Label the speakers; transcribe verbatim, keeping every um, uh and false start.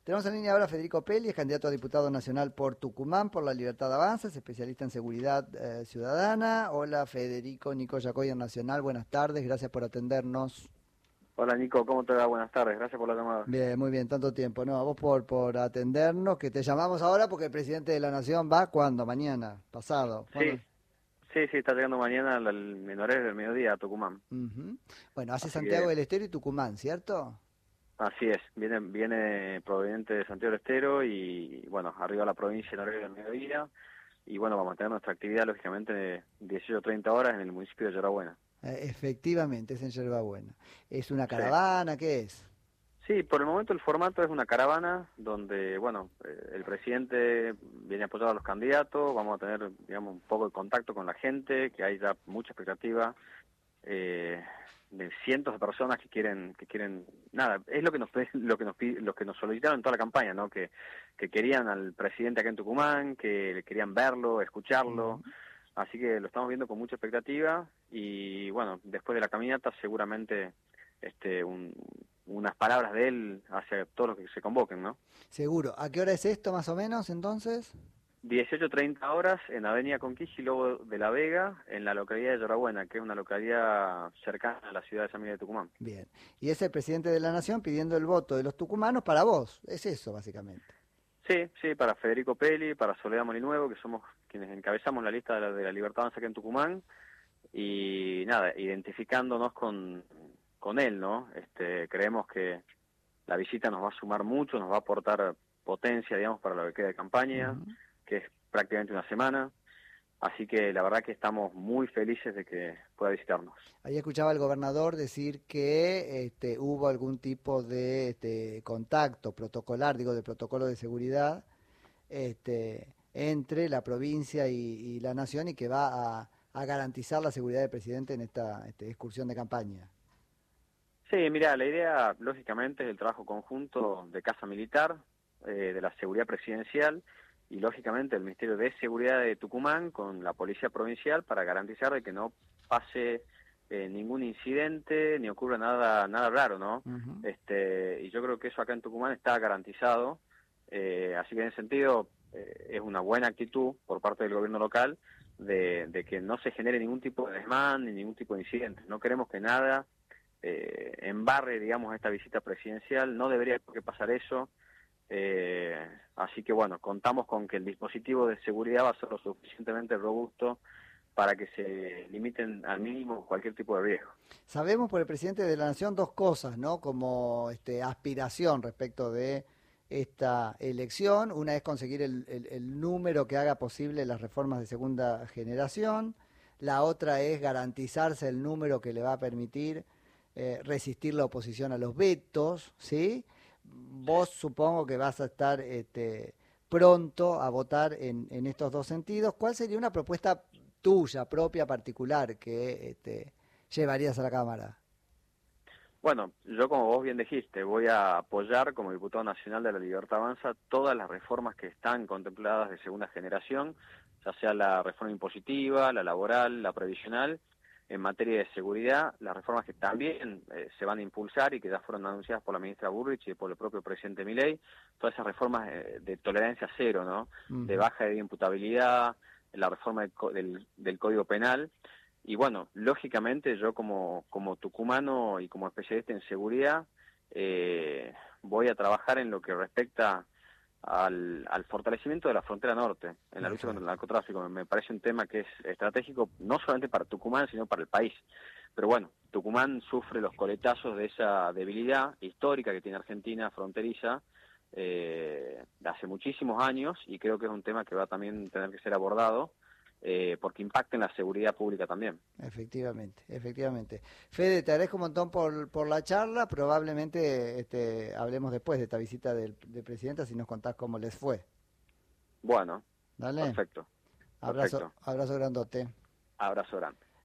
Speaker 1: Tenemos en línea ahora a Federico Pelli, es candidato a diputado nacional por Tucumán, por La Libertad Avanza, es especialista en seguridad eh, ciudadana. Hola Federico, Nico Yacoy en Nacional, buenas tardes, gracias por atendernos.
Speaker 2: Hola Nico, ¿cómo te va? Buenas tardes, gracias por la llamada.
Speaker 1: Bien, muy bien, tanto tiempo. No, a vos por, por atendernos, que te llamamos ahora porque el presidente de la Nación va, ¿cuándo? Mañana, pasado.
Speaker 2: Sí,
Speaker 1: ¿Cuándo?
Speaker 2: sí, sí, está llegando mañana al, al menores del mediodía a Tucumán.
Speaker 1: Uh-huh. Bueno, hace
Speaker 2: Así
Speaker 1: Santiago
Speaker 2: que,
Speaker 1: del Estero y Tucumán, ¿cierto?
Speaker 2: así es, viene, viene proveniente de Santiago del Estero y, bueno, arriba a la provincia en horario del mediodía. Y bueno, vamos a tener nuestra actividad, lógicamente, de dieciocho a treinta horas en el municipio de Yorabuena.
Speaker 1: Eh, efectivamente, es en Yerbabuena. ¿Es una
Speaker 2: Sí.
Speaker 1: caravana? ¿Qué es?
Speaker 2: Sí, por el momento el formato es una caravana donde, bueno, eh, el presidente viene a apoyar a los candidatos, vamos a tener, digamos, un poco de contacto con la gente, que hay ya mucha expectativa. Eh, de cientos de personas que quieren que quieren nada, es lo que nos lo que nos lo que nos solicitaron en toda la campaña, ¿no? Que que querían al presidente acá en Tucumán, que querían verlo, escucharlo.
Speaker 1: Uh-huh.
Speaker 2: Así que lo estamos viendo con mucha expectativa y bueno, después de la caminata seguramente este un, unas palabras de él hacia todos los que se convoquen, ¿no?
Speaker 1: Seguro. ¿A qué hora es esto más o menos entonces?
Speaker 2: dieciocho treinta horas en Avenida Conquista y Lobo de la Vega, en la localidad de Yorabuena, que es una localidad cercana a la ciudad de San Miguel de Tucumán.
Speaker 1: Bien. Y es el presidente de la Nación pidiendo el voto de los tucumanos para vos. Es eso, básicamente.
Speaker 2: Sí, sí, para Federico Pelli, para Soledad Molinuevo, que somos quienes encabezamos la lista de la, de la Libertad Avanza aquí en Tucumán, y nada, identificándonos con, con él, ¿no? Este, creemos que la visita nos va a sumar mucho, nos va a aportar potencia, digamos, para lo que queda de campaña,
Speaker 1: Uh-huh.
Speaker 2: que es prácticamente una semana. Así que la verdad que estamos muy felices de que pueda visitarnos.
Speaker 1: Ahí escuchaba al gobernador decir que este, hubo algún tipo de este, contacto protocolar, digo, de protocolo de seguridad, este, entre la provincia y, y la nación y que va a, a garantizar la seguridad del presidente en esta este, excursión de campaña.
Speaker 2: Sí, mira, la idea lógicamente es el trabajo conjunto de Casa Militar, eh, de la seguridad presidencial y lógicamente el Ministerio de Seguridad de Tucumán con la Policía Provincial para garantizar de que no pase eh, ningún incidente ni ocurra nada nada raro, ¿no?
Speaker 1: Uh-huh.
Speaker 2: Este, y yo creo que eso acá en Tucumán está garantizado, eh, así que en ese sentido eh, es una buena actitud por parte del gobierno local de, de que no se genere ningún tipo de desmán ni ningún tipo de incidente. No queremos que nada eh, embarre, digamos, esta visita presidencial, no debería por qué pasar eso, eh, así que bueno, contamos con que el dispositivo de seguridad va a ser lo suficientemente robusto para que se limiten al mínimo cualquier tipo de riesgo.
Speaker 1: Sabemos por el presidente de la Nación dos cosas, ¿no? Como este, aspiración respecto de esta elección. Una es conseguir el, el, el número que haga posible las reformas de segunda generación. La otra es garantizarse el número que le va a permitir eh, resistir la oposición a los vetos, ¿sí? Vos supongo que vas a estar este, pronto a votar en, en estos dos sentidos. ¿Cuál sería una propuesta tuya, propia, particular, que este, llevarías a la Cámara?
Speaker 2: Bueno, yo como vos bien dijiste, voy a apoyar como diputado nacional de la Libertad Avanza todas las reformas que están contempladas de segunda generación, ya sea la reforma impositiva, la laboral, la previsional, en materia de seguridad, las reformas que también eh, se van a impulsar y que ya fueron anunciadas por la ministra Burrich y por el propio presidente Milei, todas esas reformas eh, de tolerancia cero, ¿no?
Speaker 1: Uh-huh.
Speaker 2: De baja de imputabilidad, la reforma del, del, del Código Penal. Y bueno, lógicamente yo como, como tucumano y como especialista en seguridad eh, voy a trabajar en lo que respecta al, al fortalecimiento de la frontera norte, en la lucha contra el narcotráfico. Me parece un tema que es estratégico no solamente para Tucumán, sino para el país. Pero bueno, Tucumán sufre los coletazos de esa debilidad histórica que tiene Argentina fronteriza eh, de hace muchísimos años y creo que es un tema que va a también tener que ser abordado. Eh, porque impacta en la seguridad pública también.
Speaker 1: Efectivamente, efectivamente. Fede, te agradezco un montón por, por la charla. Probablemente este, hablemos después de esta visita del, del presidente, si nos contás cómo les fue.
Speaker 2: Bueno,
Speaker 1: Dale.
Speaker 2: perfecto.
Speaker 1: Abrazo,
Speaker 2: Perfecto.
Speaker 1: abrazo grandote.
Speaker 2: Abrazo grande.